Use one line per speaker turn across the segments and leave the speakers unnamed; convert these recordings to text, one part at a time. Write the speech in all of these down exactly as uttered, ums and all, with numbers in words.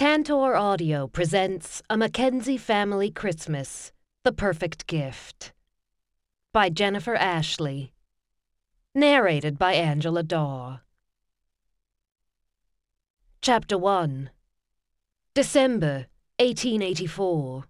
Tantor Audio presents A Mackenzie Family Christmas, The Perfect Gift by Jennifer Ashley. Narrated by Angela Daw. Chapter one. December eighteen eighty-four.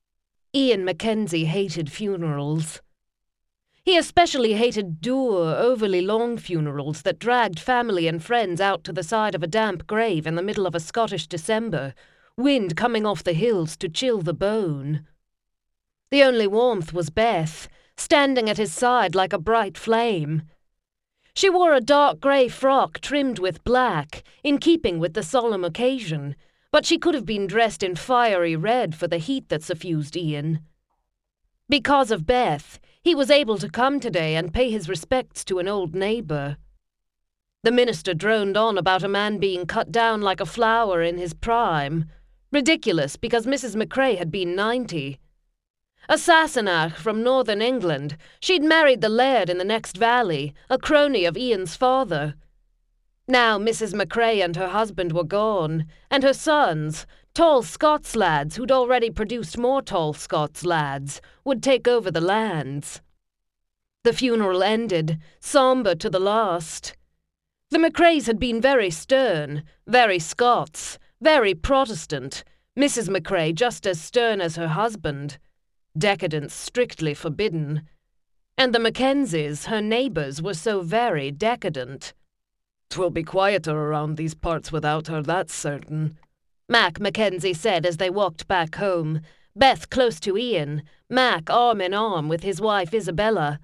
Ian Mackenzie hated funerals. He especially hated dour, overly long funerals that dragged family and friends out to the side of a damp grave in the middle of a Scottish December, wind coming off the hills to chill the bone. The only warmth was Beth, standing at his side like a bright flame. She wore a dark grey frock trimmed with black, in keeping with the solemn occasion, but she could have been dressed in fiery red for the heat that suffused Ian. Because of Beth, he was able to come today and pay his respects to an old neighbour. The minister droned on about a man being cut down like a flower in his prime. Ridiculous, because Missus McCrae had been ninety. A Sassenach from northern England, she'd married the laird in the next valley, a crony of Ian's father. Now Missus McCrae and her husband were gone, and her sons, tall Scots lads who'd already produced more tall Scots lads, would take over the lands. The funeral ended, sombre to the last. The McCraes had been very stern, very Scots, very Protestant, Missus McCrae just as stern as her husband. Decadence strictly forbidden. And the Mackenzies, her neighbours, were so very decadent. "'Twill be quieter around these parts without her, that's certain," Mac Mackenzie said as they walked back home, Beth close to Ian, Mac arm in arm with his wife Isabella.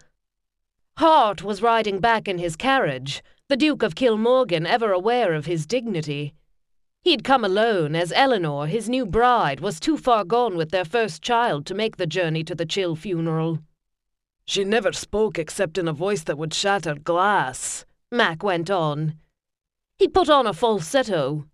Hart was riding back in his carriage, the Duke of Kilmorgan ever aware of his dignity. He'd come alone, as Eleanor, his new bride, was too far gone with their first child to make the journey to the Chill funeral. "She never spoke except in a voice that would shatter glass," Mac went on. He put on a falsetto.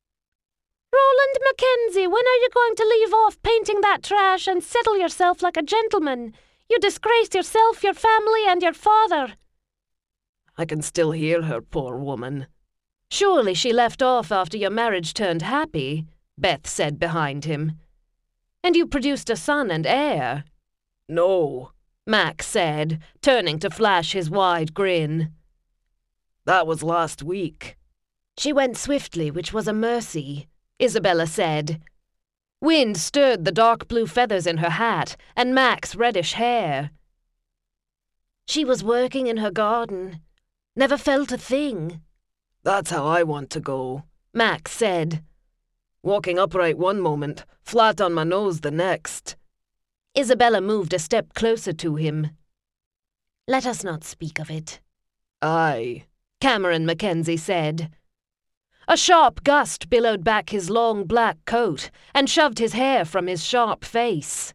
"Roland Mackenzie, when are you going to leave off painting that trash and settle yourself like a gentleman? You disgrace yourself, your family, and your father." "I can still hear her, poor woman." "Surely she left off after your marriage turned happy," Beth said behind him. "And you produced a son and heir." "No," Mac said, turning to flash his wide grin. "That was last week." "She went swiftly, which was a mercy," Isabella said. Wind stirred the dark blue feathers in her hat and Mac's reddish hair. "She was working in her garden. Never felt a thing." "That's how I want to go," Mac said. "Walking upright one moment, flat on my nose the next." Isabella moved a step closer to him. "Let us not speak of it." "Aye," Cameron Mackenzie said. A sharp gust billowed back his long black coat and shoved his hair from his sharp face.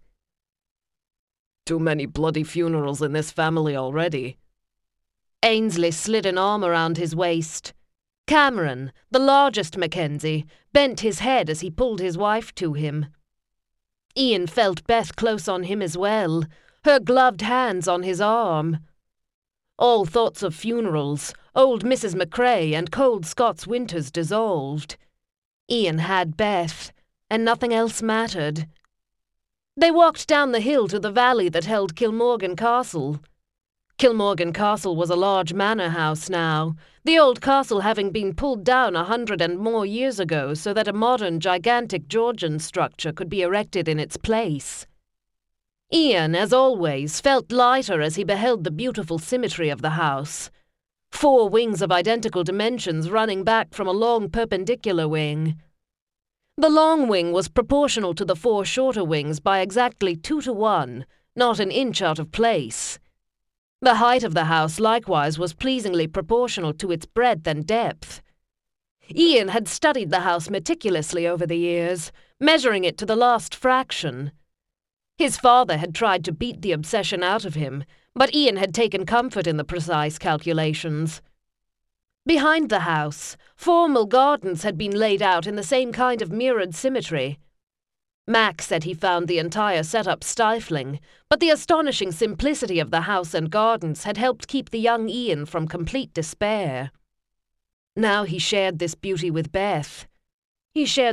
"Too many bloody funerals in this family already." Ainsley slid an arm around his waist. Cameron, the largest Mackenzie, bent his head as he pulled his wife to him. Ian felt Beth close on him as well, her gloved hands on his arm. All thoughts of funerals, old Missus McCrae, and cold Scots winters dissolved. Ian had Beth, and nothing else mattered. They walked down the hill to the valley that held Kilmorgan Castle. Kilmorgan Castle was a large manor house now, the old castle having been pulled down a hundred and more years ago so that a modern gigantic Georgian structure could be erected in its place. Ian, as always, felt lighter as he beheld the beautiful symmetry of the house. Four wings of identical dimensions running back from a long perpendicular wing. The long wing was proportional to the four shorter wings by exactly two to one, not an inch out of place. The height of the house likewise was pleasingly proportional to its breadth and depth. Ian had studied the house meticulously over the years, measuring it to the last fraction. His father had tried to beat the obsession out of him, but Ian had taken comfort in the precise calculations. Behind the house, formal gardens had been laid out in the same kind of mirrored symmetry. Mac said he found the entire setup stifling, but the astonishing simplicity of the house and gardens had helped keep the young Ian from complete despair. Now he shared this beauty with Beth. He shared